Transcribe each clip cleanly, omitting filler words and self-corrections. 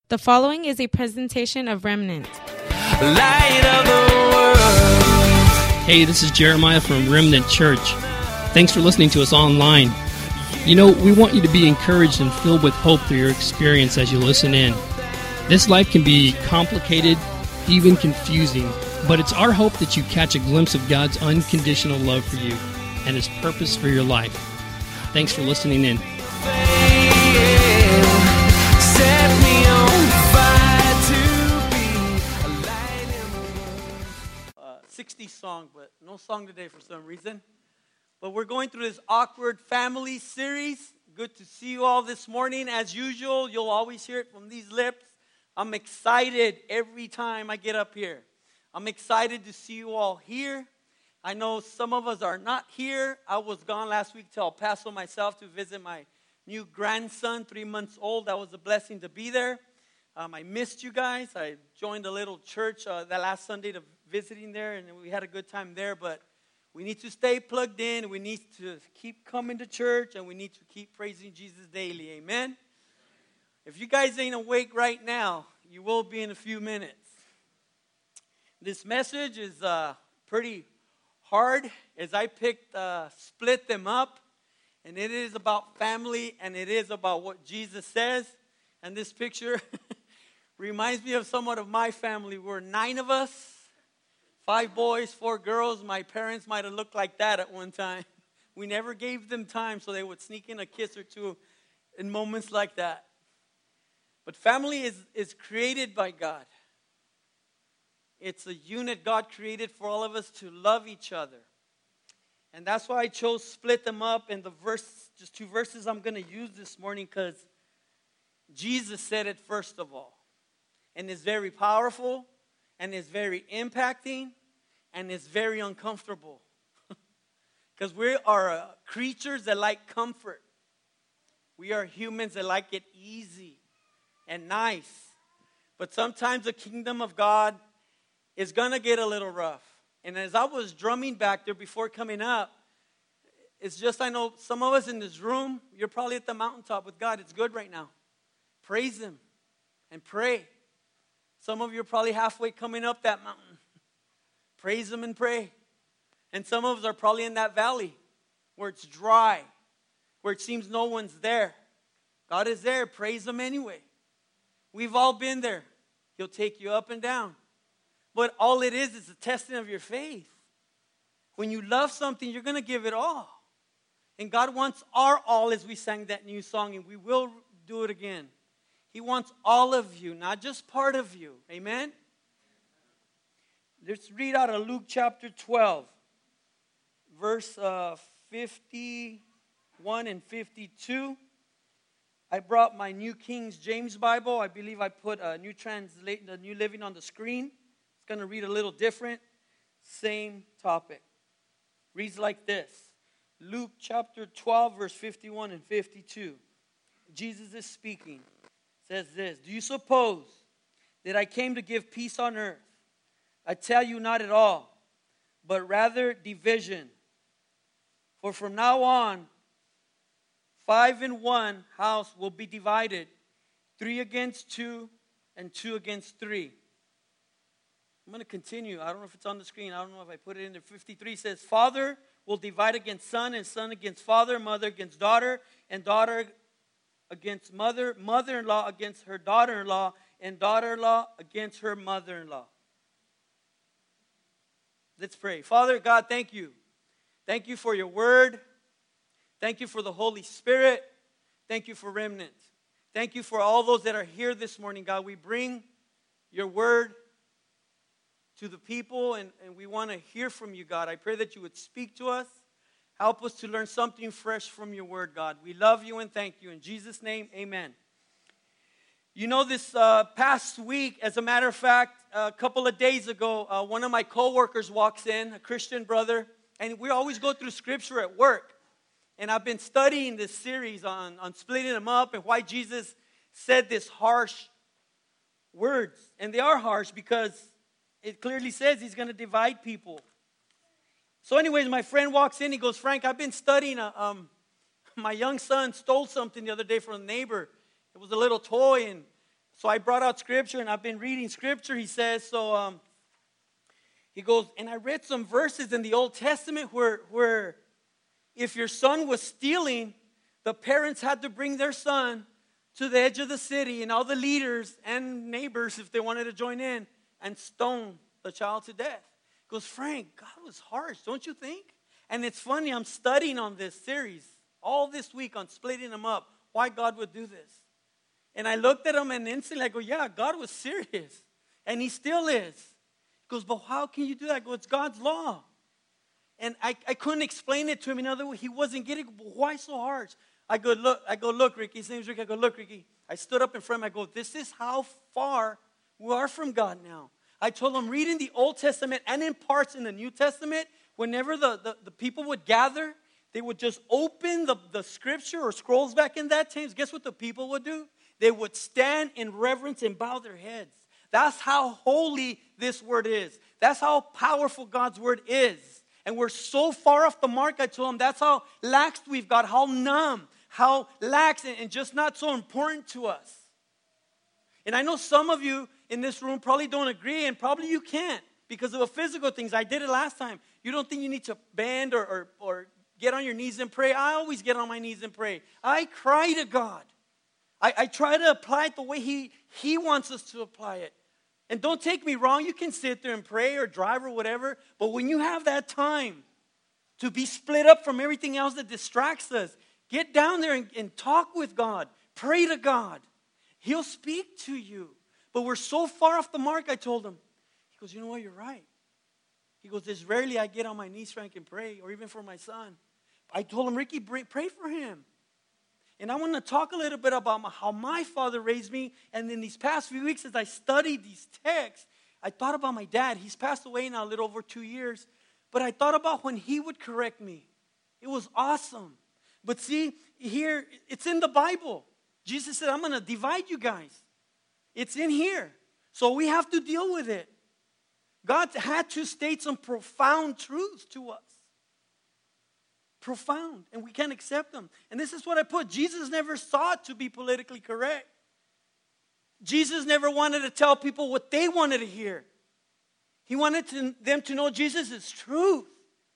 The following is a presentation of Remnant. Light of the world. Hey, this is Jeremiah from Remnant Church. Thanks for listening to us online. You know, we want you to be encouraged and filled with hope through your experience as you listen in. This life can be complicated, even confusing, but it's our hope that you catch a glimpse of God's unconditional love for you and His purpose for your life. Thanks for listening in. Set me on fire to be a light in the world. 60s song, but no song today for some reason. But we're going through this awkward family series. Good to see you all this morning. As usual, you'll always hear it from these lips. I'm excited every time I get up here. I'm excited to see you all here. I know some of us are not here. I was gone last week to El Paso myself to visit my new grandson, 3 months old. That was a blessing to be there. I missed you guys. I joined a little church that last Sunday to visiting there, and we had a good time there. But we need to stay plugged in. We need to keep coming to church, and we need to keep praising Jesus daily. Amen? If you guys ain't awake right now, you will be in a few minutes. This message is pretty hard, as I picked split them up. And it is about family, and it is about what Jesus says. And this picture reminds me of somewhat of my family. We're 9 of us, 5 boys, 4 girls. My parents might have looked like that at one time. We never gave them time, so they would sneak in a kiss or two in moments like that. But family is created by God. It's a unit God created for all of us to love each other. And that's why I chose split them up in the verse, just 2 verses I'm going to use this morning, because Jesus said it first of all. And it's very powerful, and it's very impacting, and it's very uncomfortable. Because we are creatures that like comfort. We are humans that like it easy and nice. But sometimes the kingdom of God is going to get a little rough. And as I was drumming back there before coming up, it's just, I know some of us in this room, you're probably at the mountaintop with God. It's good right now. Praise Him and pray. Some of you are probably halfway coming up that mountain. Praise Him and pray. And some of us are probably in that valley where it's dry, where it seems no one's there. God is there. Praise Him anyway. We've all been there. He'll take you up and down. But all it is a testing of your faith. When you love something, you're going to give it all. And God wants our all, as we sang that new song, and we will do it again. He wants all of you, not just part of you. Amen? Let's read out of Luke chapter 12, verse 51 and 52. I brought my New King James Bible. I believe I put a the New Living on the screen. Going to read a little different, same topic. Reads like this. Luke chapter 12, verse 51 and 52. Jesus is speaking. Says this: Do you suppose that I came to give peace on earth? I tell you, not at all, but rather division. For from now on, 5 in 1 house will be divided, 3 against 2, and 2 against 3. I'm going to continue. I don't know if it's on the screen. I don't know if I put it in there. 53 says, Father will divide against son, and son against father, mother against daughter, and daughter against mother, mother-in-law against her daughter-in-law, and daughter-in-law against her mother-in-law. Let's pray. Father God, thank you. Thank you for your word. Thank you for the Holy Spirit. Thank you for Remnant. Thank you for all those that are here this morning, God. We bring your word to the people, and we want to hear from you, God. I pray that you would speak to us. Help us to learn something fresh from your word, God. We love you and thank you. In Jesus' name, amen. You know, this past week, as a matter of fact, a couple of days ago, one of my co-workers walks in, a Christian brother, and we always go through scripture at work. And I've been studying this series on splitting them up and why Jesus said this harsh words. And they are harsh because it clearly says He's going to divide people. So anyways, my friend walks in. He goes, Frank, I've been studying. My young son stole something the other day from a neighbor. It was a little toy, and So I brought out scripture, and I've been reading scripture. He says, he goes, and I read some verses in the Old Testament where if your son was stealing, the parents had to bring their son to the edge of the city, and all the leaders and neighbors, if they wanted to join in, and stone the child to death. He goes, Frank, God was harsh, don't you think? And it's funny, I'm studying on this series all this week on splitting them up, why God would do this. And I looked at him and instantly I go, yeah, God was serious. And he still is. He goes, but how can you do that? I go, it's God's law. And I couldn't explain it to him. In other words, he wasn't getting it. Why so harsh? I go, look, Ricky. His name's Ricky. I go, look, Ricky. I stood up in front of him. I go, this is how far we are from God now. I told him, read in the Old Testament and in parts in the New Testament, whenever the people would gather, they would just open the scripture or scrolls back in that time. Guess what the people would do? They would stand in reverence and bow their heads. That's how holy this word is. That's how powerful God's word is. And we're so far off the mark, I told him, that's how lax we've got, how numb, how lax, and just not so important to us. And I know some of you in this room probably don't agree, and probably you can't because of the physical things. I did it last time. You don't think you need to bend or get on your knees and pray? I always get on my knees and pray. I cry to God. I try to apply it the way He wants us to apply it. And don't take me wrong, you can sit there and pray or drive or whatever, but when you have that time to be split up from everything else that distracts us, get down there and talk with God. Pray to God. He'll speak to you. But we're so far off the mark, I told him. He goes, you know what, you're right. He goes, there's rarely I get on my knees, Frank, and pray, or even for my son. I told him, Ricky, pray for him. And I want to talk a little bit about how my father raised me. And in these past few weeks, as I studied these texts, I thought about my dad. He's passed away now a little over 2 years. But I thought about when he would correct me. It was awesome. But see, here, it's in the Bible. Jesus said, I'm going to divide you guys. It's in here. So we have to deal with it. God had to state some profound truths to us. Profound, and we can't accept them. And this is what I put. Jesus never sought to be politically correct. Jesus never wanted to tell people what they wanted to hear. He wanted them to know Jesus is truth.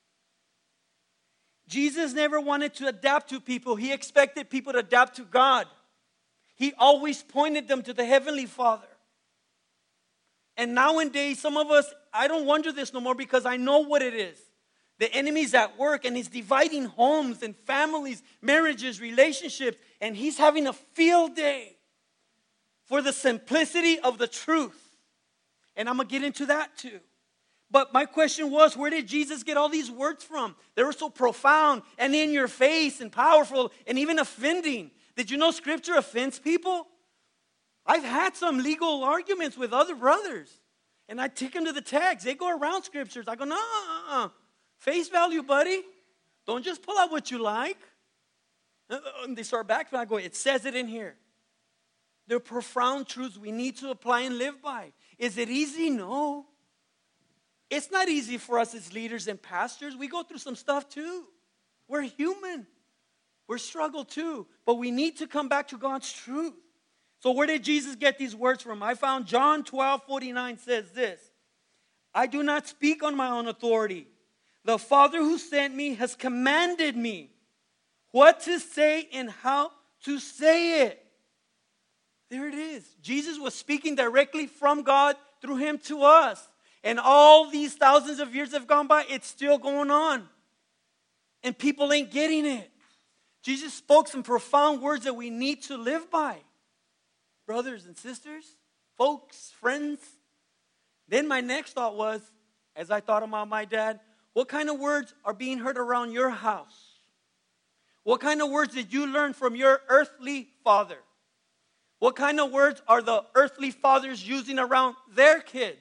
Jesus never wanted to adapt to people. He expected people to adapt to God. He always pointed them to the Heavenly Father. And nowadays, some of us, I don't wonder this no more because I know what it is. The enemy's at work and he's dividing homes and families, marriages, relationships. And he's having a field day for the simplicity of the truth. And I'm going to get into that too. But my question was, where did Jesus get all these words from? They were so profound and in your face and powerful and even offending. Did you know Scripture offends people? I've had some legal arguments with other brothers. And I take them to the text. They go around Scriptures. I go, no, face value, buddy. Don't just pull out what you like. And they start back. I go, it says it in here. They're profound truths we need to apply and live by. Is it easy? No. It's not easy for us as leaders and pastors. We go through some stuff too. We're human. We're struggle too. But we need to come back to God's truth. So where did Jesus get these words from? I found John 12:49 says this. I do not speak on my own authority. The Father who sent me has commanded me what to say and how to say it. There it is. Jesus was speaking directly from God through him to us. And all these thousands of years have gone by, it's still going on. And people ain't getting it. Jesus spoke some profound words that we need to live by. Brothers and sisters, folks, friends. Then my next thought was, as I thought about my dad, what kind of words are being heard around your house? What kind of words did you learn from your earthly father? What kind of words are the earthly fathers using around their kids?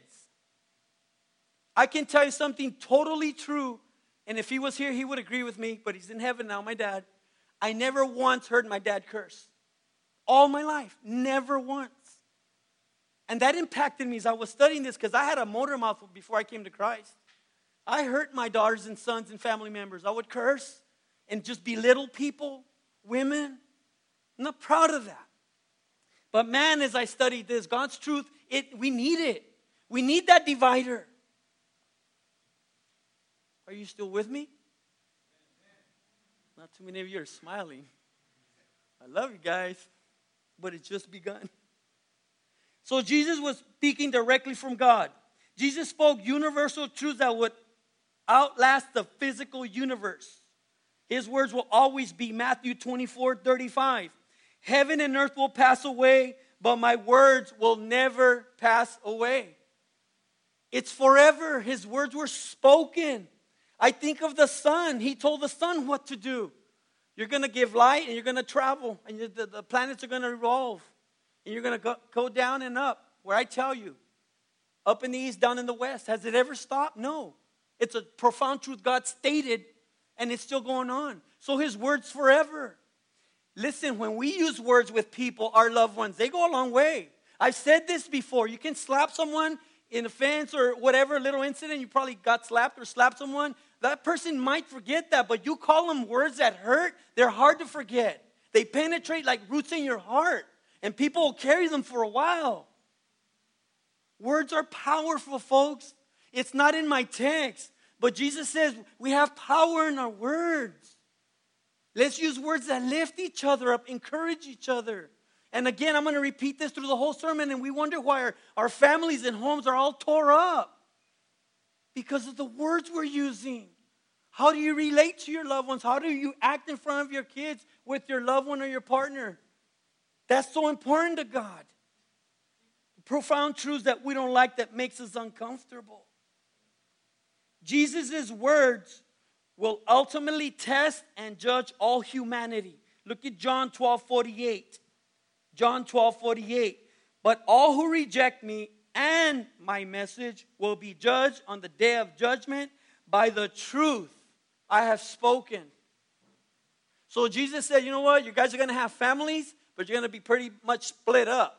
I can tell you something totally true, and if he was here, he would agree with me, but he's in heaven now, my dad. I never once heard my dad curse. All my life, never once. And that impacted me as I was studying this because I had a motor mouth before I came to Christ. I hurt my daughters and sons and family members. I would curse and just belittle people, women. I'm not proud of that. But man, as I studied this, God's truth, we need it. We need that divider. Are you still with me? Not too many of you are smiling. I love you guys, but it's just begun. So Jesus was speaking directly from God. Jesus spoke universal truths that would outlast the physical universe. His words will always be Matthew 24:35. Heaven and earth will pass away, but my words will never pass away. It's forever. His words were spoken. I think of the sun. He told the sun what to do. You're going to give light and you're going to travel. And the planets are going to revolve. And you're going to go down and up. Where I tell you. Up in the east, down in the west. Has it ever stopped? No. It's a profound truth God stated. And it's still going on. So his word's forever. Listen, when we use words with people, our loved ones, they go a long way. I've said this before. You can slap someone in a fence or whatever, little incident. You probably got slapped or slapped someone. That person might forget that, but you call them words that hurt, they're hard to forget. They penetrate like roots in your heart, and people will carry them for a while. Words are powerful, folks. It's not in my text, but Jesus says we have power in our words. Let's use words that lift each other up, encourage each other. And again, I'm going to repeat this through the whole sermon, and we wonder why our families and homes are all tore up. Because of the words we're using. How do you relate to your loved ones? How do you act in front of your kids with your loved one or your partner? That's so important to God. Profound truths that we don't like that makes us uncomfortable. Jesus' words will ultimately test and judge all humanity. Look at John 12:48. John 12:48. But all who reject me and my message will be judged on the day of judgment by the truth I have spoken. So Jesus said, you know what? You guys are going to have families, but you're going to be pretty much split up.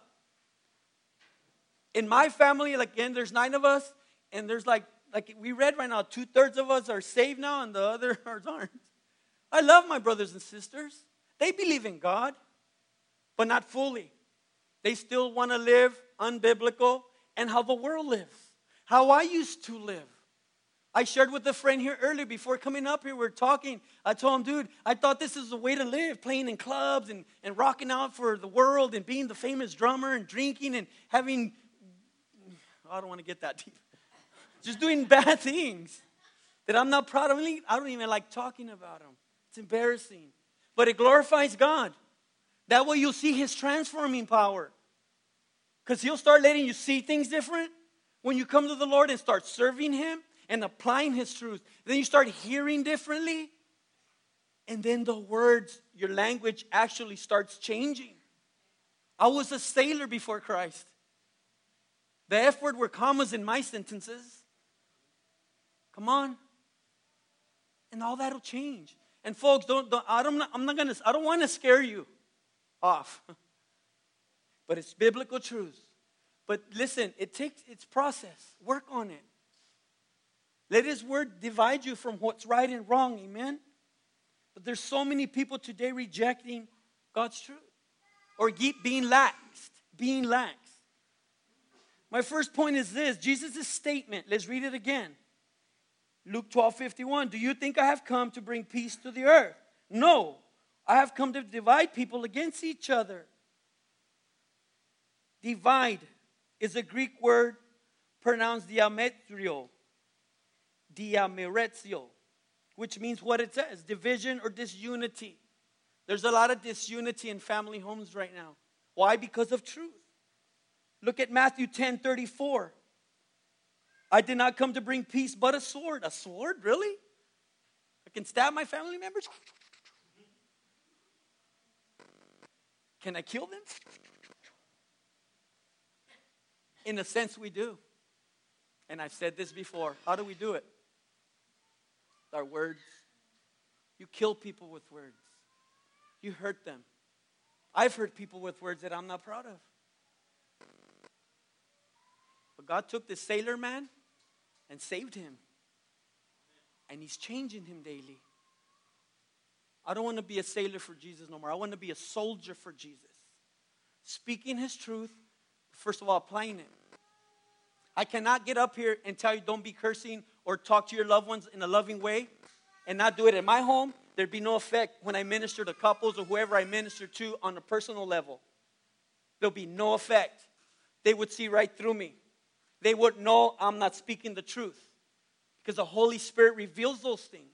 In my family, like, again, there's 9 of us, and there's like we read right now, 2/3 of us are saved now, and the others aren't. I love my brothers and sisters. They believe in God, but not fully. They still want to live unbiblical and how the world lives, how I used to live. I shared with a friend here earlier before coming up here, we were talking. I told him, dude, I thought this is the way to live, playing in clubs and rocking out for the world and being the famous drummer and drinking and having, I don't want to get that deep. Just doing bad things that I'm not proud of. I don't even like talking about them. It's embarrassing. But it glorifies God. That way you'll see his transforming power. Because he'll start letting you see things different. When you come to the Lord and start serving him and applying his truth, then you start hearing differently. And then the words, your language actually starts changing. I was a sailor before Christ. The F word were commas in my sentences. Come on. And all that'll change. And folks, I don't want to scare you off. But it's biblical truth. But listen, it's process. Work on it. Let his word divide you from what's right and wrong. Amen? But there's so many people today rejecting God's truth. Or being laxed. My first point is this. Jesus' statement. Let's read it again. Luke 12:51. Do you think I have come to bring peace to the earth? No. I have come to divide people against each other. Divide is a Greek word pronounced diametrio, which means what it says, division or disunity. There's a lot of disunity in family homes right now. Why? Because of truth. Look at Matthew 10:34. I did not come to bring peace but a sword. A sword? Really? I can stab my family members? Can I kill them? In a sense, we do. And I've said this before. How do we do it? Our words. You kill people with words. You hurt them. I've hurt people with words that I'm not proud of. But God took this sailor man and saved him. And he's changing him daily. I don't want to be a sailor for Jesus no more. I want to be a soldier for Jesus. speaking His truth, first of all, applying it. I cannot get up here and tell you don't be cursing or talk to your loved ones in a loving way and not do it at my home. There'd be no effect when I minister to couples or whoever I minister to on a personal level. There'll be no effect. They would see right through me. They would know I'm not speaking the truth because the Holy Spirit reveals those things.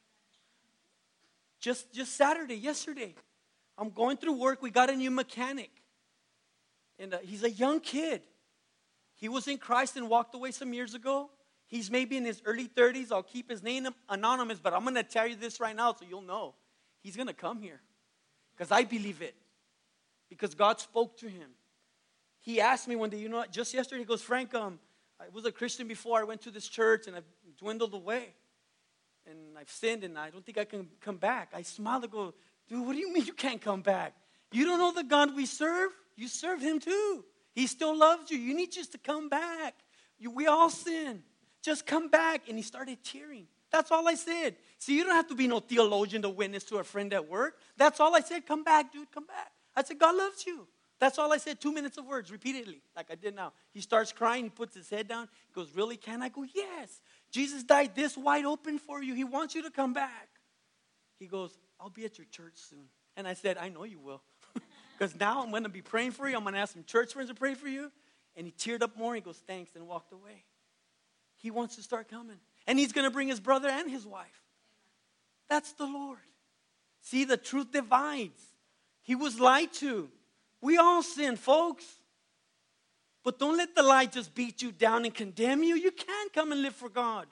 Just yesterday, I'm going through work. We got a new mechanic. And he's a young kid. He was in Christ and walked away some years ago. He's maybe in his early 30s. I'll keep his name anonymous, but I'm going to tell you this right now so you'll know. He's going to come here because I believe it. Because God spoke to him. He asked me one day, just yesterday, he goes, Frank, I was a Christian before. I went to this church and I've dwindled away. And I've sinned and I don't think I can come back. I smiled and go, dude, what do you mean you can't come back? You don't know the God we serve? You serve Him too. He still loves you. You need just to come back. We all sin. Just come back. And he started cheering. That's all I said. See, you don't have to be no theologian to witness to a friend at work. That's all I said. Come back, dude, come back. I said, God loves you. That's all I said, 2 minutes of words repeatedly, like I did now. He starts crying. He puts his head down. He goes, really, can I? Go, yes. Jesus died this wide open for you. He wants you to come back. He goes, I'll be at your church soon. And I said, I know you will. Because now I'm going to be praying for you. I'm going to ask some church friends to pray for you. And he teared up more. He goes, thanks, and walked away. He wants to start coming. And he's going to bring his brother and his wife. That's the Lord. See, the truth divides. He was lied to. We all sin, folks. But don't let the lie just beat you down and condemn you. You can come and live for God.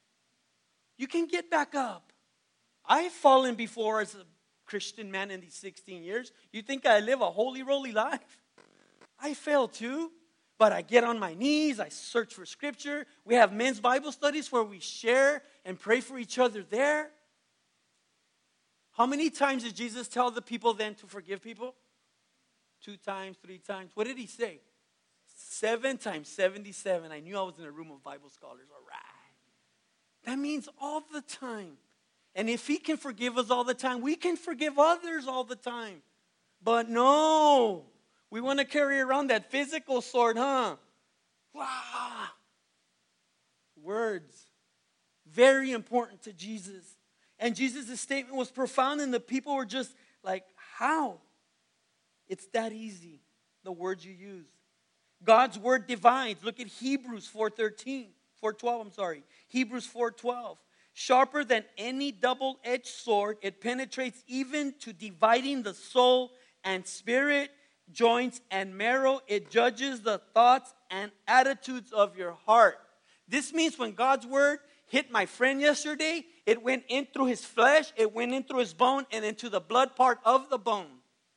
You can get back up. I've fallen before as a Christian man in these 16 years. You think I live a holy, roly life? I fail too. But I get on my knees. I search for scripture. We have men's Bible studies where we share and pray for each other there. How many times did Jesus tell the people then to forgive people? 2 times, 3 times. What did he say? 7 times, 77. I knew I was in a room of Bible scholars. All right. That means all the time. And if he can forgive us all the time, we can forgive others all the time. But no, we want to carry around that physical sword, huh? Wow. Words. Very important to Jesus. And Jesus' statement was profound, and the people were just like, how? It's that easy, the words you use. God's word divides. Look at Hebrews 4:12. Hebrews 4:12. Sharper than any double-edged sword, it penetrates even to dividing the soul and spirit, joints and marrow. It judges the thoughts and attitudes of your heart. This means when God's word hit my friend yesterday, it went in through his flesh, it went in through his bone, and into the blood part of the bone.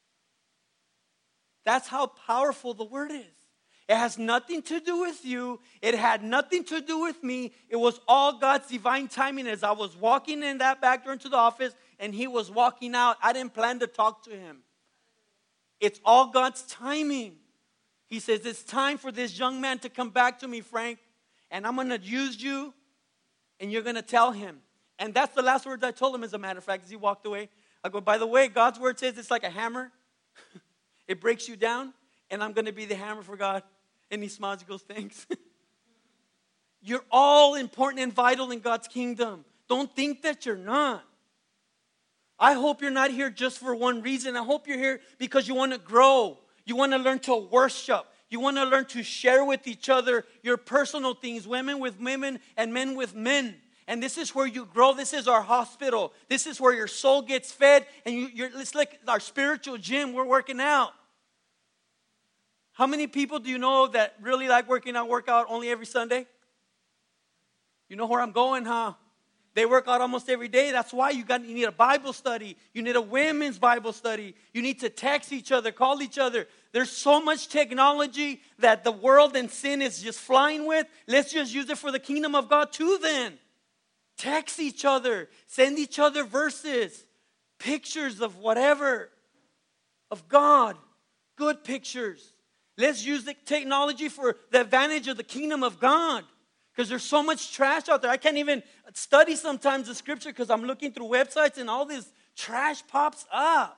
That's how powerful the word is. It has nothing to do with you. It had nothing to do with me. It was all God's divine timing. As I was walking in that back door into the office and he was walking out, I didn't plan to talk to him. It's all God's timing. He says, it's time for this young man to come back to me, Frank, and I'm going to use you, and you're going to tell him. And that's the last words I told him, as a matter of fact, as he walked away. I go, by the way, God's word says it's like a hammer. It breaks you down, and I'm going to be the hammer for God. And he smiles, he goes, thanks. You're all important and vital in God's kingdom. Don't think that you're not. I hope you're not here just for one reason. I hope you're here because you want to grow. You want to learn to worship. You want to learn to share with each other your personal things, women with women and men with men. And this is where you grow. This is our hospital. This is where your soul gets fed. And it's like our spiritual gym. We're working out. How many people do you know that really like work out only every Sunday? You know where I'm going, huh? They work out almost every day. That's why you need a Bible study. You need a women's Bible study. You need to text each other, call each other. There's so much technology that the world and sin is just flying with. Let's just use it for the kingdom of God too then. Text each other. Send each other verses, pictures of whatever, of God, good pictures. Let's use the technology for the advantage of the kingdom of God. Because there's so much trash out there. I can't even study sometimes the scripture because I'm looking through websites and all this trash pops up.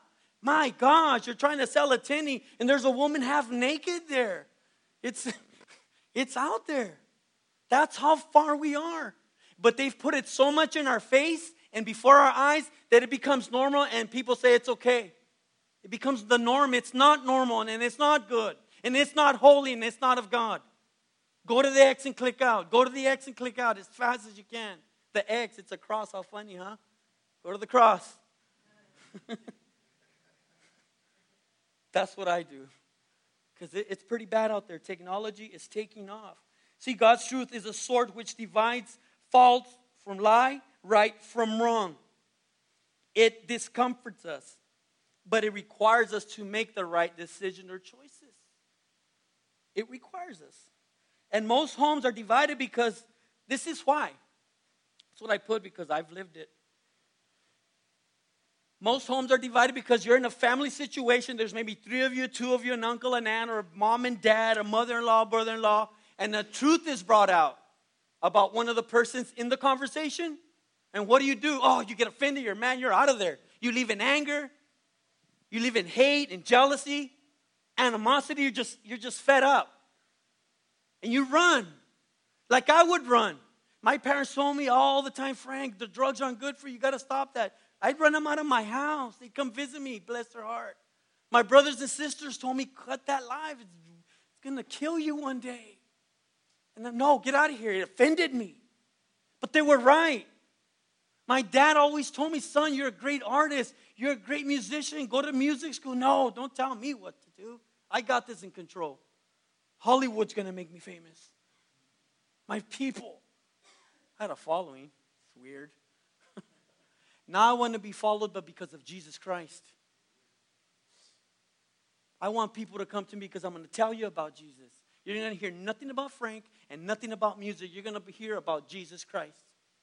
My gosh, you're trying to sell a tinny and there's a woman half naked there. It's out there. That's how far we are. But they've put it so much in our face and before our eyes that it becomes normal and people say it's okay. It becomes the norm. It's not normal and it's not good. And it's not holy and it's not of God. Go to the X and click out. Go to the X and click out as fast as you can. The X, it's a cross. How funny, huh? Go to the cross. That's what I do. Because it's pretty bad out there. Technology is taking off. See, God's truth is a sword which divides false from lie, right from wrong. It discomforts us, but it requires us to make the right decision or choices. It requires us. And most homes are divided because this is why. That's what I put because I've lived it. Most homes are divided because you're in a family situation. There's maybe 3 of you, 2 of you, an uncle, an aunt, or a mom and dad, a mother-in-law, brother-in-law. And the truth is brought out about one of the persons in the conversation. And what do? Oh, you get offended. You're mad. You're out of there. You live in anger. You live in hate and jealousy, animosity. You're just fed up. And you run like I would run. My parents told me all the time, Frank, the drugs aren't good for you. You got to stop that. I'd run them out of my house. They'd come visit me, bless their heart. My brothers and sisters told me, cut that life. It's going to kill you one day. And then, no, get out of here. It offended me. But they were right. My dad always told me, son, you're a great artist. You're a great musician. Go to music school. No, don't tell me what to do. I got this in control. Hollywood's going to make me famous. My people. I had a following. It's weird. Now I want to be followed, but because of Jesus Christ. I want people to come to me because I'm going to tell you about Jesus. You're going to hear nothing about Frank and nothing about music. You're going to hear about Jesus Christ.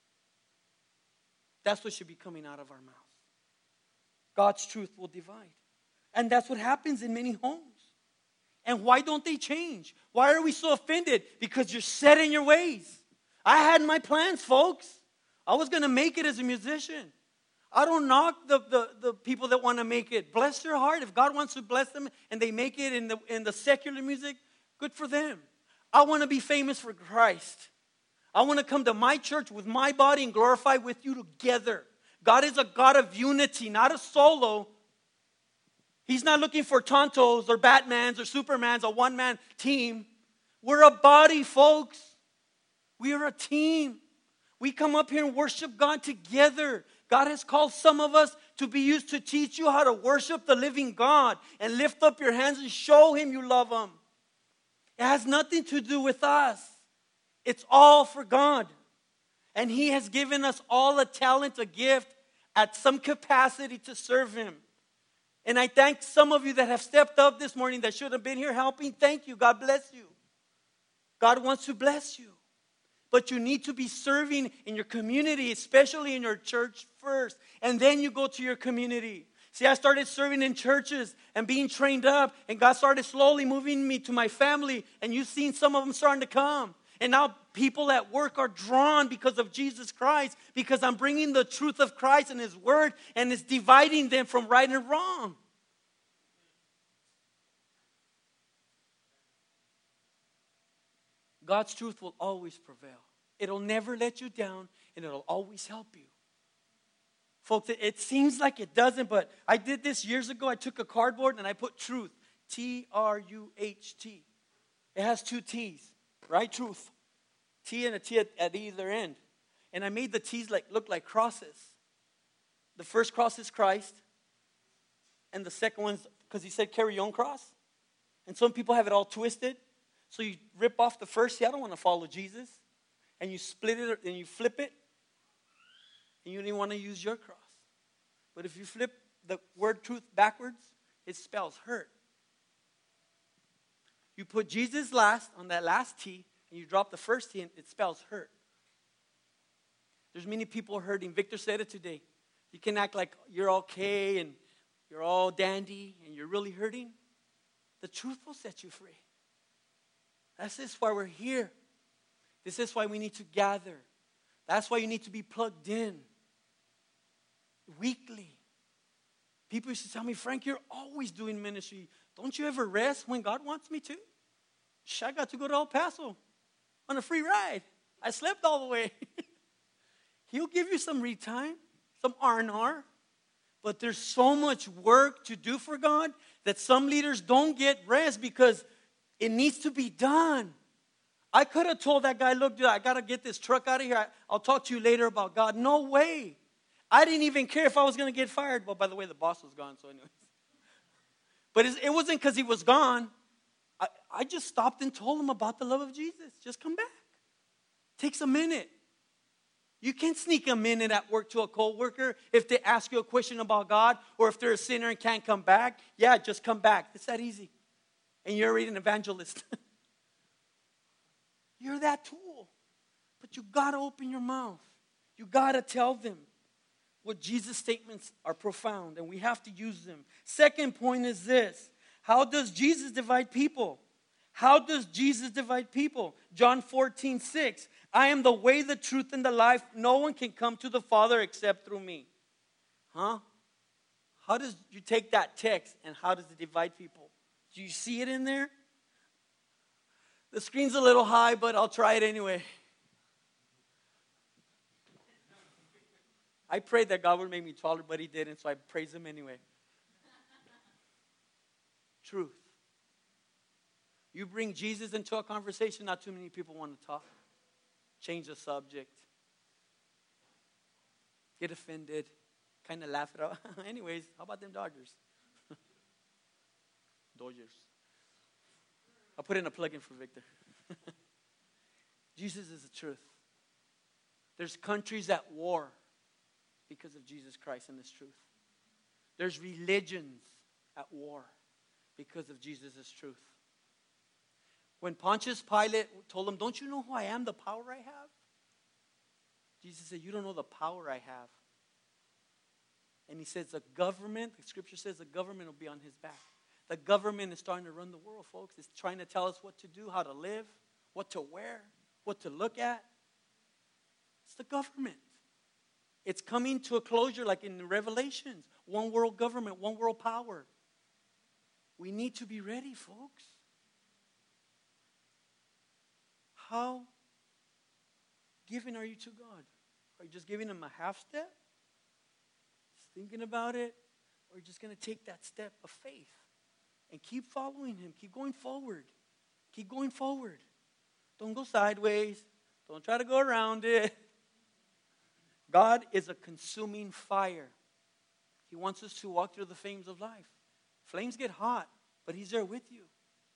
That's what should be coming out of our mouth. God's truth will divide. And that's what happens in many homes. And why don't they change? Why are we so offended? Because you're set in your ways. I had my plans, folks. I was going to make it as a musician. I don't knock the people that want to make it. Bless their heart. If God wants to bless them and they make it in the secular music, good for them. I want to be famous for Christ. I want to come to my church with my body and glorify with you together. God is a God of unity, not a solo. He's not looking for Tontos or Batmans or Supermans, a one-man team. We're a body, folks. We are a team. We come up here and worship God together. God has called some of us to be used to teach you how to worship the living God and lift up your hands and show Him you love Him. It has nothing to do with us. It's all for God. And He has given us all a talent, a gift, at some capacity to serve Him. And I thank some of you that have stepped up this morning that should have been here helping. Thank you. God bless you. God wants to bless you. But you need to be serving in your community, especially in your church first. And then you go to your community. See, I started serving in churches and being trained up. And God started slowly moving me to my family. And you've seen some of them starting to come. And now people at work are drawn because of Jesus Christ. Because I'm bringing the truth of Christ and His Word. And it's dividing them from right and wrong. God's truth will always prevail. It'll never let you down, and it'll always help you. Folks, it seems like it doesn't, but I did this years ago. I took a cardboard and I put truth. T-R-U-H-T. It has 2 T's, right? Truth. T and a T at either end. And I made the T's look like crosses. The first cross is Christ. And the second one's, because He said carry your own cross. And some people have it all twisted. So you rip off the first, I don't want to follow Jesus. And you split it and you flip it. And you don't even want to use your cross. But if you flip the word truth backwards, it spells hurt. You put Jesus last on that last T, and you drop the first T, and it spells hurt. There's many people hurting. Victor said it today. You can act like you're okay and you're all dandy and you're really hurting. The truth will set you free. This is why we're here. This is why we need to gather. That's why you need to be plugged in weekly. People used to tell me, Frank, you're always doing ministry. Don't you ever rest when God wants me to? I got to go to El Paso on a free ride. I slept all the way. He'll give you some read time, some R&R. But there's so much work to do for God that some leaders don't get rest because it needs to be done. I could have told that guy, look, dude, I got to get this truck out of here. I'll talk to you later about God. No way. I didn't even care if I was going to get fired. Well, by the way, the boss was gone, so anyways. But it wasn't because he was gone. I just stopped and told him about the love of Jesus. Just come back. Takes a minute. You can't sneak a minute at work to a coworker if they ask you a question about God or if they're a sinner and can't come back. Yeah, just come back. It's that easy. And you're already an evangelist. You're that tool. But you got to open your mouth. You got to tell them what Jesus' statements are profound, and we have to use them. Second point is this. How does Jesus divide people? How does Jesus divide people? John 14:6. I am the way, the truth, and the life. No one can come to the Father except through me. Huh? How does you take that text and how does it divide people? Do you see it in there? The screen's a little high, but I'll try it anyway. I prayed that God would make me taller, but he didn't, so I praise him anyway. Truth. You bring Jesus into a conversation, not too many people want to talk. Change the subject. Get offended. Kind of laugh it out. Anyways, how about them Dodgers? Dodgers. I'll put in a plug-in for Victor. Jesus is the truth. There's countries at war because of Jesus Christ and this truth. There's religions at war because of Jesus' truth. When Pontius Pilate told him, don't you know who I am, the power I have? Jesus said, you don't know the power I have. And he says the government, the scripture says the government will be on his back. The government is starting to run the world, folks. It's trying to tell us what to do, how to live, what to wear, what to look at. It's the government. It's coming to a closure like in the Revelations. One world government, one world power. We need to be ready, folks. How giving are you to God? Are you just giving him a half step? Just thinking about it? Or are you just going to take that step of faith and keep following him? Keep going forward. Keep going forward. Don't go sideways. Don't try to go around it. God is a consuming fire. He wants us to walk through the flames of life. Flames get hot, but he's there with you.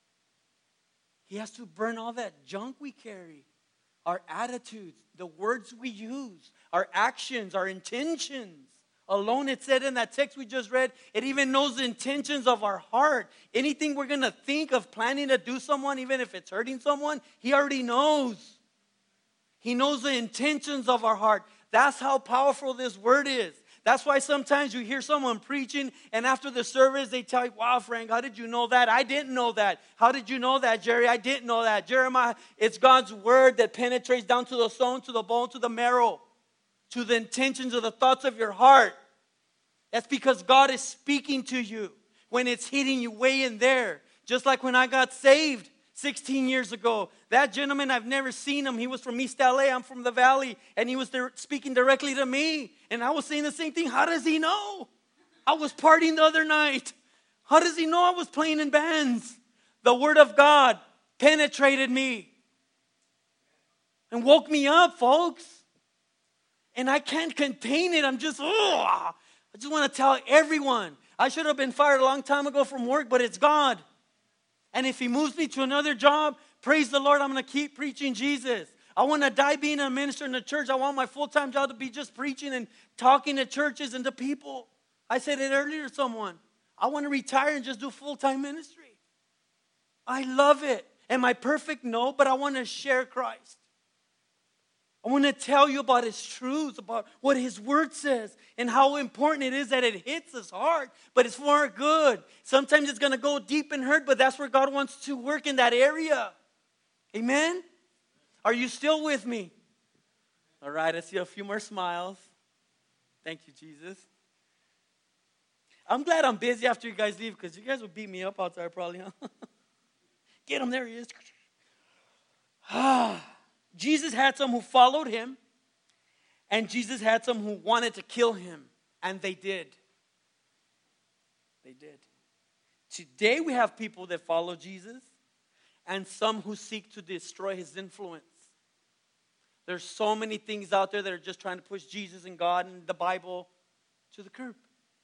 He has to burn all that junk we carry. Our attitudes, the words we use, our actions, our intentions. Alone, it said in that text we just read, it even knows the intentions of our heart. Anything we're going to think of planning to do someone, even if it's hurting someone, he already knows. He knows the intentions of our heart. That's how powerful this word is. That's why sometimes you hear someone preaching and after the service they tell you, wow, Frank, how did you know that? I didn't know that. How did you know that, Jerry? I didn't know that. Jeremiah, it's God's word that penetrates down to the stone, to the bone, to the marrow, to the intentions of the thoughts of your heart. That's because God is speaking to you when it's hitting you way in there. Just like when I got saved 16 years ago. That gentleman, I've never seen him. He was from East LA. I'm from the Valley. And he was there speaking directly to me. And I was saying the same thing. How does he know? I was partying the other night. How does he know I was playing in bands? The word of God penetrated me and woke me up, folks. And I can't contain it. I'm just, I just want to tell everyone. I should have been fired a long time ago from work, but it's God. And if he moves me to another job, praise the Lord, I'm going to keep preaching Jesus. I want to die being a minister in the church. I want my full-time job to be just preaching and talking to churches and to people. I said it earlier to someone. I want to retire and just do full-time ministry. I love it. Am I perfect? No, but I want to share Christ. I want to tell you about his truths, about what his word says, and how important it is that it hits us hard, but it's for our good. Sometimes it's going to go deep and hurt, but that's where God wants to work in that area. Amen? Are you still with me? All right, I see a few more smiles. Thank you, Jesus. I'm glad I'm busy after you guys leave because you guys would beat me up outside probably, huh? Get him, there he is. Jesus had some who followed him, and Jesus had some who wanted to kill him, and they did. They did. Today we have people that follow Jesus, and some who seek to destroy his influence. There's so many things out there that are just trying to push Jesus and God and the Bible to the curb.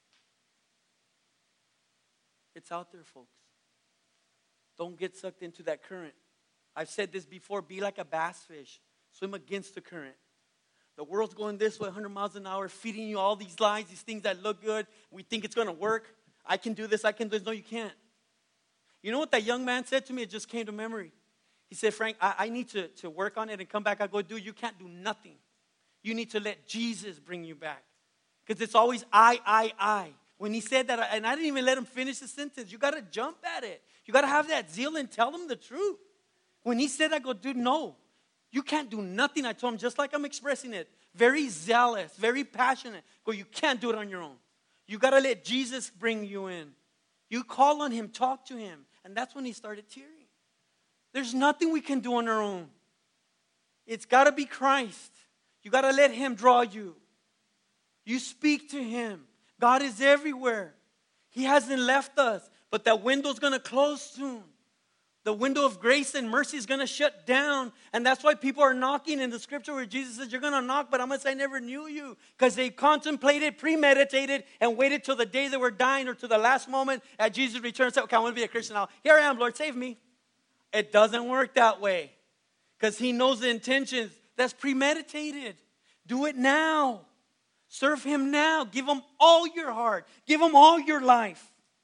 It's out there, folks. Don't get sucked into that current. I've said this before, be like a bass fish. Swim against the current. The world's going this way, 100 miles an hour, feeding you all these lies, these things that look good. We think it's going to work. I can do this, I can do this. No, you can't. You know what that young man said to me? It just came to memory. He said, Frank, I need to work on it and come back. I go, dude, you can't do nothing. You need to let Jesus bring you back. Because it's always I. When he said that, and I didn't even let him finish the sentence. You got to jump at it. You got to have that zeal and tell him the truth. When he said that, I go, dude, no. You can't do nothing. I told him, just like I'm expressing it. Very zealous, very passionate. Go, you can't do it on your own. You got to let Jesus bring you in. You call on him, talk to him. And that's when he started tearing. There's nothing we can do on our own. It's got to be Christ. You got to let him draw you. You speak to him. God is everywhere. He hasn't left us. But that window's going to close soon. The window of grace and mercy is going to shut down. And that's why people are knocking in the scripture where Jesus says, you're going to knock, but I'm going to say I never knew you. Because they contemplated, premeditated, and waited till the day they were dying or to the last moment at Jesus' return and said, okay, I want to be a Christian now. Here I am, Lord, save me. It doesn't work that way. Because he knows the intentions. That's premeditated. Do it now. Serve him now. Give him all your heart. Give him all your life.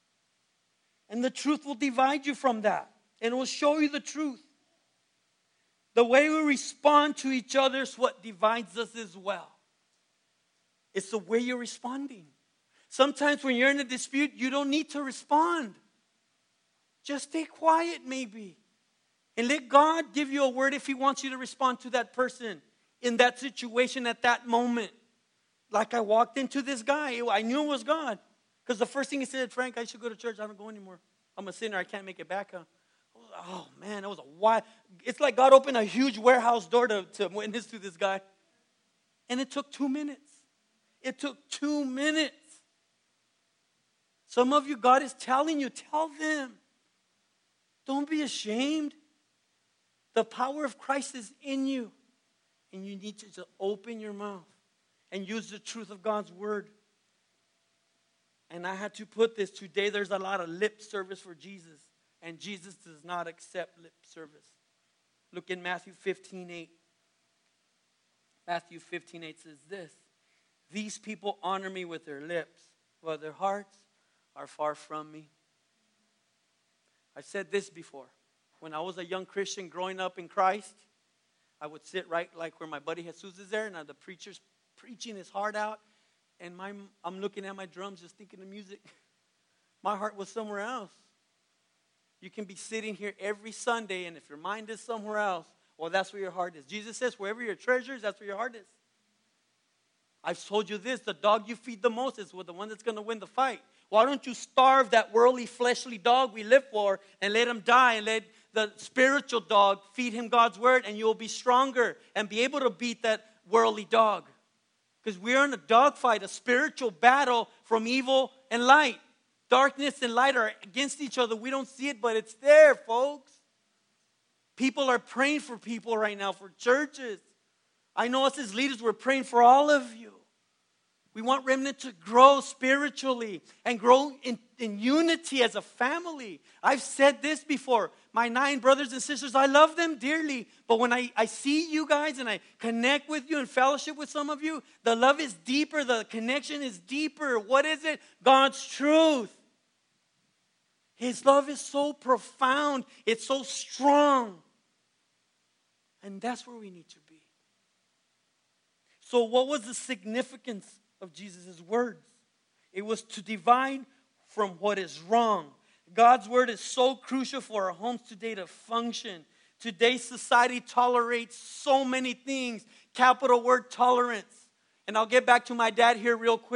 And the truth will divide you from that. And it will show you the truth. The way we respond to each other is what divides us as well. It's the way you're responding. Sometimes when you're in a dispute, you don't need to respond. Just stay quiet maybe. And let God give you a word if he wants you to respond to that person in that situation at that moment. Like I walked into this guy. I knew it was God. Because the first thing he said, Frank, I should go to church. I don't go anymore. I'm a sinner. I can't make it back. Oh, man, it was a wild. It's like God opened a huge warehouse door to witness to this guy. And it took 2 minutes. It took 2 minutes. Some of you, God is telling you, tell them. Don't be ashamed. The power of Christ is in you. And you need to open your mouth and use the truth of God's word. And I had to put this, today there's a lot of lip service for Jesus. And Jesus does not accept lip service. Look in Matthew 15:8. Matthew 15:8 says this. These people honor me with their lips, while their hearts are far from me. I've said this before. When I was a young Christian growing up in Christ, I would sit right like where my buddy Jesus is there, and the preacher's preaching his heart out, and I'm looking at my drums just thinking of music. My heart was somewhere else. You can be sitting here every Sunday, and if your mind is somewhere else, well, that's where your heart is. Jesus says, wherever your treasure is, that's where your heart is. I've told you this, the dog you feed the most is the one that's going to win the fight. Why don't you starve that worldly, fleshly dog we live for and let him die and let the spiritual dog feed him God's word, and you'll be stronger and be able to beat that worldly dog. Because we're in a dogfight, a spiritual battle from evil and light. Darkness and light are against each other. We don't see it, but it's there, folks. People are praying for people right now, for churches. I know us as leaders, we're praying for all of you. We want Remnant to grow spiritually and grow in unity as a family. I've said this before. My 9 brothers and sisters, I love them dearly. But when I see you guys and I connect with you and fellowship with some of you, the love is deeper. The connection is deeper. What is it? God's truth. His love is so profound. It's so strong. And that's where we need to be. So what was the significance of Jesus' words? It was to divide from what is wrong. God's word is so crucial for our homes today to function. Today's society tolerates so many things. Capital word tolerance. And I'll get back to my dad here real quick.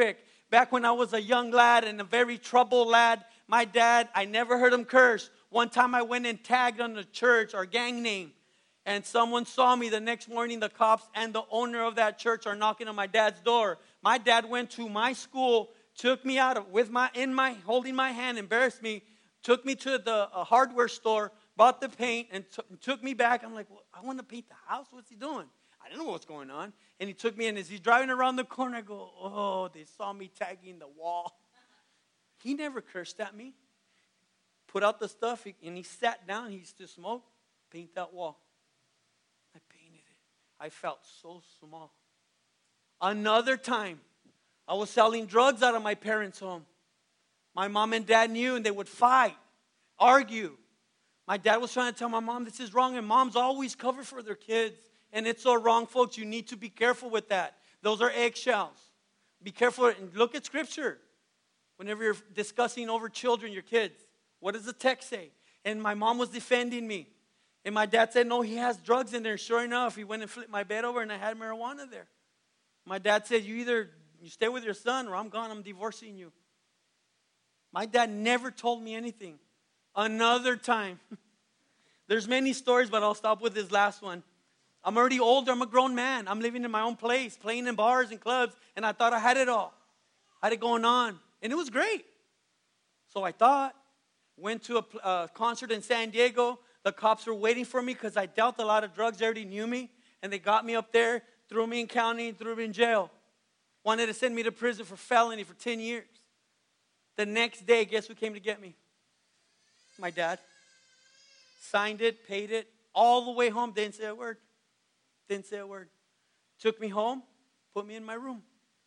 back when I was a young lad and a very troubled lad, my dad, I never heard him curse. One time I went and tagged on the church, our gang name. And someone saw me the next morning. The cops and the owner of that church are knocking on my dad's door. My dad went to my school, took me out holding my hand, embarrassed me, took me to the hardware store, bought the paint, and took me back. I'm like, well, I want to paint the house. What's he doing? I didn't know what's going on. And he took me, and as he's driving around the corner, I go, oh, they saw me tagging the wall. He never cursed at me. Put out the stuff, and he sat down. He used to smoke, paint that wall. I painted it. I felt so small. Another time, I was selling drugs out of my parents' home. My mom and dad knew, and they would fight, argue. My dad was trying to tell my mom this is wrong, and moms always cover for their kids. And it's so wrong, folks. You need to be careful with that. Those are eggshells. Be careful and look at Scripture whenever you're discussing over children, your kids. What does the text say? And my mom was defending me. And my dad said, no, he has drugs in there. Sure enough, he went and flipped my bed over, and I had marijuana there. My dad said, you stay with your son, or I'm gone. I'm divorcing you. My dad never told me anything. Another time. There's many stories, but I'll stop with this last one. I'm already older. I'm a grown man. I'm living in my own place, playing in bars and clubs, and I thought I had it all. I had it going on, and it was great. So I thought. Went to a concert in San Diego. The cops were waiting for me because I dealt a lot of drugs. They already knew me, and they got me up there, threw me in county, threw me in jail. Wanted to send me to prison for felony for 10 years. The next day, guess who came to get me? My dad. Signed it, paid it, all the way home. Didn't say a word. Didn't say a word. Took me home, put me in my room.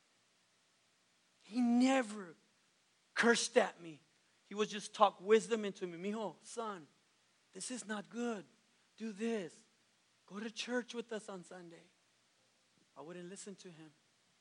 He never cursed at me. He would just talk wisdom into me. Mijo, son, this is not good. Do this. Go to church with us on Sunday. I wouldn't listen to him.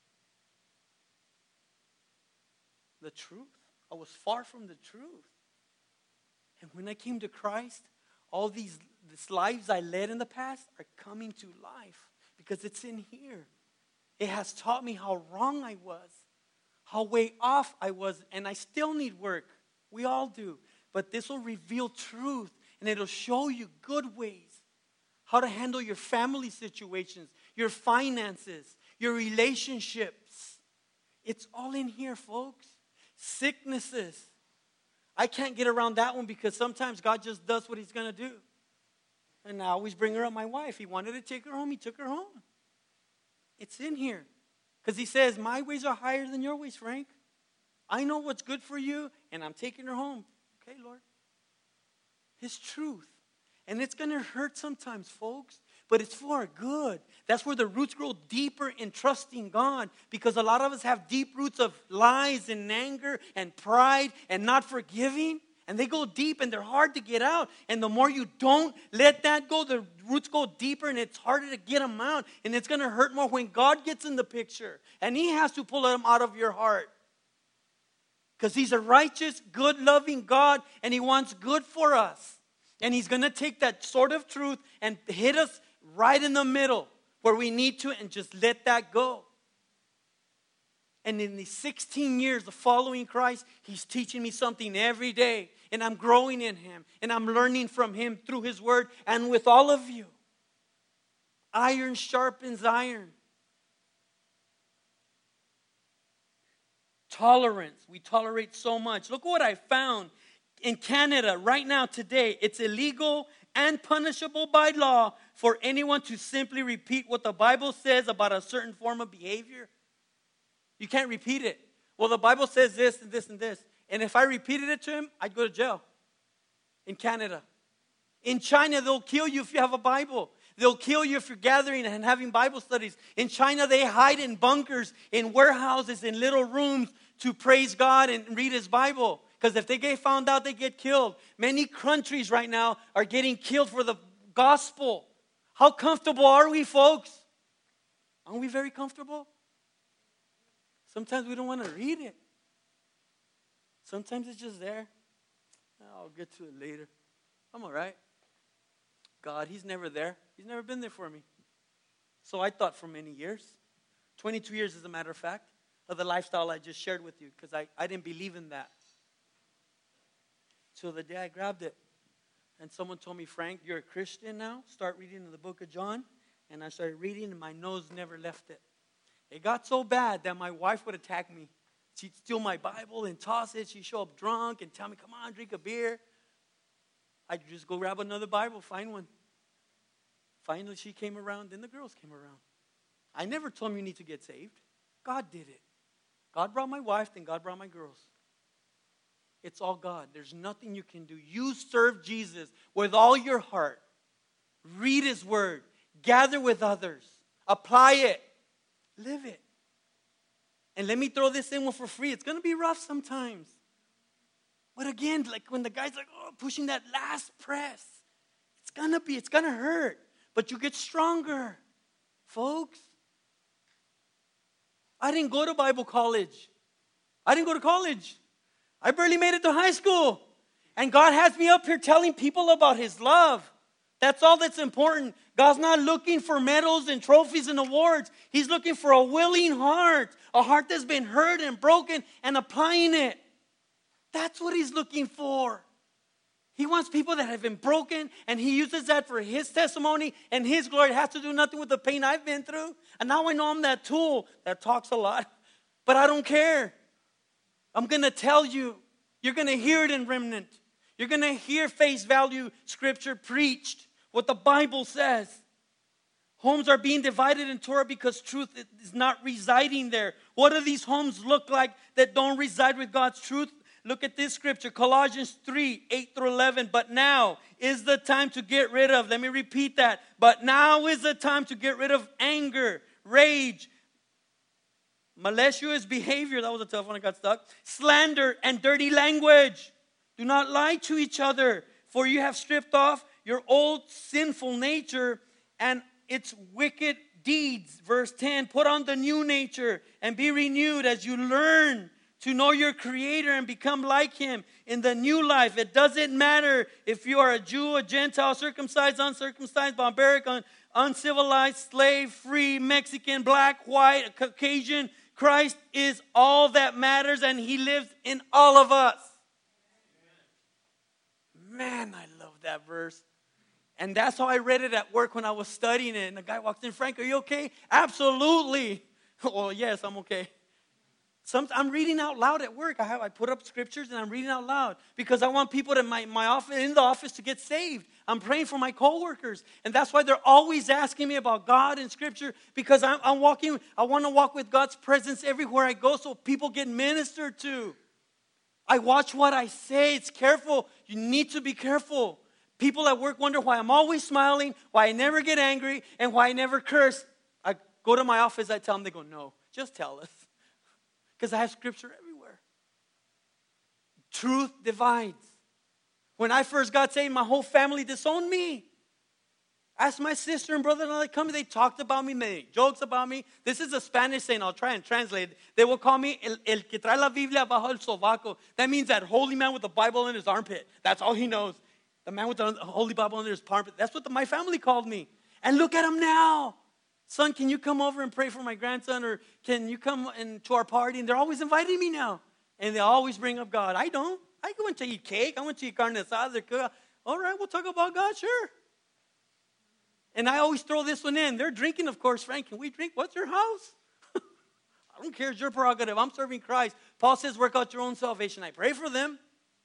The truth. I was far from the truth. And when I came to Christ, all these lives I led in the past are coming to life because it's in here. It has taught me how wrong I was, how way off I was, and I still need work. We all do. But this will reveal truth, and it'll show you good ways, how to handle your family situations, your finances, your relationships. It's all in here, folks. Sicknesses. I can't get around that one because sometimes God just does what he's going to do. And I always bring her up, my wife. He wanted to take her home. He took her home. It's in here. Because he says, my ways are higher than your ways, Frank. I know what's good for you, and I'm taking her home. Okay, Lord. His truth. And it's going to hurt sometimes, folks, but it's for our good. That's where the roots grow deeper in trusting God, because a lot of us have deep roots of lies and anger and pride and not forgiving, and they go deep and they're hard to get out. And the more you don't let that go, the roots go deeper and it's harder to get them out, and it's going to hurt more when God gets in the picture, and he has to pull them out of your heart. Because he's a righteous, good, loving God, and he wants good for us. And he's going to take that sword of truth and hit us right in the middle where we need to, and just let that go. And in these 16 years of following Christ, he's teaching me something every day. And I'm growing in him. And I'm learning from him through his word and with all of you. Iron sharpens iron. Tolerance. We tolerate so much. Look what I found in Canada right now today. It's illegal and punishable by law for anyone to simply repeat what the Bible says about a certain form of behavior. You can't repeat it. Well, the Bible says this and this and this. And if I repeated it to him, I'd go to jail. In Canada. In China, they'll kill you if you have a Bible. They'll kill you if you're gathering and having Bible studies. In China, they hide in bunkers, in warehouses, in little rooms to praise God and read his Bible. Because if they get found out, they get killed. Many countries right now are getting killed for the gospel. How comfortable are we, folks? Aren't we very comfortable? Sometimes we don't want to read it. Sometimes it's just there. I'll get to it later. I'm all right. God, he's never there. He's never been there for me. So I thought for many years. 22 years as a matter of fact. of the lifestyle I just shared with you because I didn't believe in that. So the day I grabbed it, and someone told me, Frank, you're a Christian now. Start reading the book of John. And I started reading, and my nose never left it. It got so bad that my wife would attack me. She'd steal my Bible and toss it. She'd show up drunk and tell me, come on, drink a beer. I'd just go grab another Bible, find one. Finally, she came around, then the girls came around. I never told them you need to get saved. God did it. God brought my wife, then God brought my girls. It's all God. There's nothing you can do. You serve Jesus with all your heart. Read His Word. Gather with others. Apply it. Live it. And let me throw this in one for free. It's going to be rough sometimes. But again, like when the guy's like, oh, pushing that last press, it's going to hurt. But you get stronger, folks. I didn't go to Bible college. I didn't go to college. I barely made it to high school. And God has me up here telling people about His love. That's all that's important. God's not looking for medals and trophies and awards. He's looking for a willing heart. A heart that's been hurt and broken and applying it. That's what He's looking for. He wants people that have been broken, and He uses that for His testimony and His glory. It has to do nothing with the pain I've been through. And now I know I'm that tool that talks a lot. But I don't care. I'm going to tell you. You're going to hear it in Remnant. You're going to hear face value scripture preached. What the Bible says. Homes are being divided in Torah because truth is not residing there. What do these homes look like that don't reside with God's truth? Look at this scripture, Colossians 3, 8 through 11. But now is the time to get rid of, let me repeat that. But now is the time to get rid of anger, rage, malicious behavior, that was a tough one, I got stuck, slander, and dirty language. Do not lie to each other, for you have stripped off your old sinful nature and its wicked deeds. Verse 10, put on the new nature and be renewed as you learn to know your Creator and become like Him in the new life. It doesn't matter if you are a Jew, a Gentile, circumcised, uncircumcised, barbaric, uncivilized, slave, free, Mexican, black, white, Caucasian. Christ is all that matters, and He lives in all of us. Man, I love that verse. And that's how I read it at work when I was studying it. And the guy walks in, Frank, are you okay? Absolutely. Well, yes, I'm okay. I'm reading out loud at work. I put up scriptures and I'm reading out loud because I want people in my office, in the office, to get saved. I'm praying for my coworkers, and that's why they're always asking me about God and Scripture because I'm walking. I want to walk with God's presence everywhere I go, so people get ministered to. I watch what I say. It's careful. You need to be careful. People at work wonder why I'm always smiling, why I never get angry, and why I never curse. I go to my office. I tell them. They go, "No, just tell us." Because I have scripture everywhere. Truth divides. When I first got saved, my whole family disowned me. Ask my sister and brother-in-law that come, they talked about me, made jokes about me. This is a Spanish saying, I'll try and translate it. They will call me el que trae la Biblia bajo el sobaco. That means that holy man with the Bible in his armpit. That's all he knows. The man with the holy Bible in his armpit. That's what my family called me. And look at him now. Son, can you come over and pray for my grandson? Or can you come to our party? And they're always inviting me now. And they always bring up God. I don't. I went to eat cake. I went to eat carne asada. All right, we'll talk about God, sure. And I always throw this one in. They're drinking, of course. Frank, can we drink? What's your house? I don't care. It's your prerogative. I'm serving Christ. Paul says, work out your own salvation. I pray for them.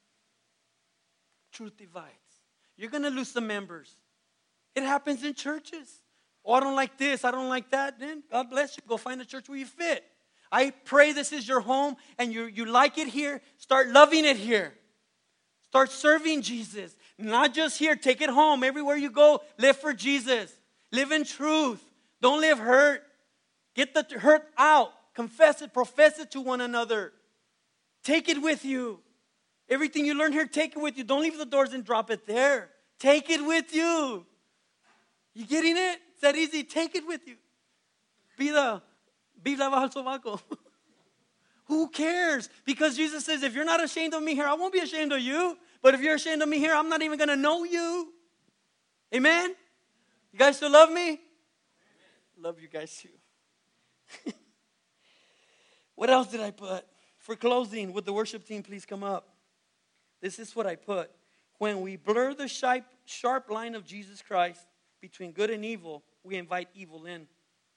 Truth divides. You're going to lose some members. It happens in churches. Oh, I don't like this. I don't like that. Then God bless you. Go find a church where you fit. I pray this is your home and you like it here. Start loving it here. Start serving Jesus. Not just here. Take it home. Everywhere you go, live for Jesus. Live in truth. Don't live hurt. Get the hurt out. Confess it. Profess it to one another. Take it with you. Everything you learn here, take it with you. Don't leave the doors and drop it there. Take it with you. You getting it? It's that easy. Take it with you. Biblia bajo el sobaco. Who cares? Because Jesus says, if you're not ashamed of me here, I won't be ashamed of you. But if you're ashamed of me here, I'm not even going to know you. Amen? You guys still love me? Love you guys too. What else did I put? For closing, would the worship team please come up? This is what I put. When we blur the sharp line of Jesus Christ between good and evil, we invite evil in.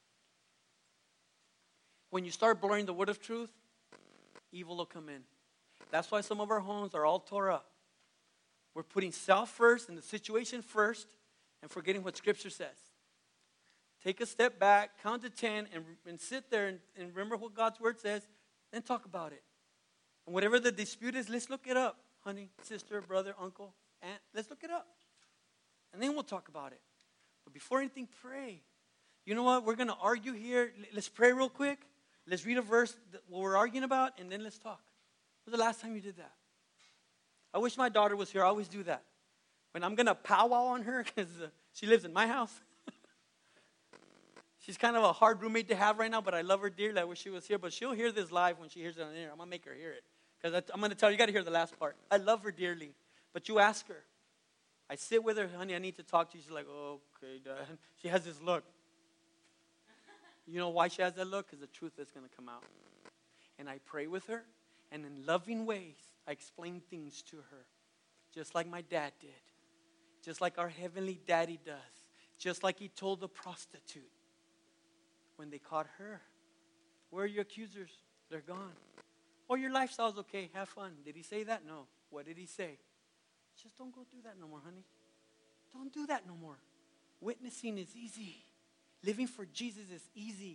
When you start blurring the word of truth, evil will come in. That's why some of our homes are all tore up. We're putting self first and the situation first and forgetting what Scripture says. Take a step back, count to 10, and sit there and remember what God's Word says, then talk about it. And whatever the dispute is, let's look it up. Honey, sister, brother, uncle, aunt, let's look it up. And then we'll talk about it. But before anything, pray. You know what? We're going to argue here. Let's pray real quick. Let's read a verse what we're arguing about, and then let's talk. When was the last time you did that? I wish my daughter was here. I always do that. When I'm going to powwow on her, because she lives in my house. She's kind of a hard roommate to have right now, but I love her dearly. I wish she was here. But she'll hear this live when she hears it on the air. I'm going to make her hear it. Because I'm going to tell her, you got to hear the last part. I love her dearly. But you ask her. I sit with her, honey, I need to talk to you. She's like, okay, Dad. She has this look. You know why she has that look? Because the truth is going to come out. And I pray with her. And in loving ways, I explain things to her. Just like my dad did. Just like our heavenly daddy does. Just like he told the prostitute when they caught her. Where are your accusers? They're gone. Oh, your lifestyle's okay. Have fun. Did he say that? No. What did he say? Just don't go do that no more, honey. Don't do that no more. Witnessing is easy. Living for Jesus is easy.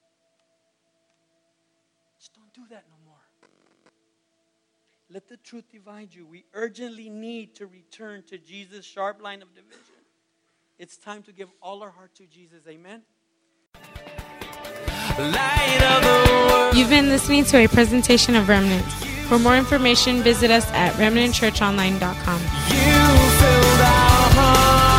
Just don't do that no more. Let the truth divide you. We urgently need to return to Jesus' sharp line of division. It's time to give all our heart to Jesus. Amen. Light of the world. You've been listening to a presentation of Remnants. For more information, visit us at remnantchurchonline.com. You filled our hearts.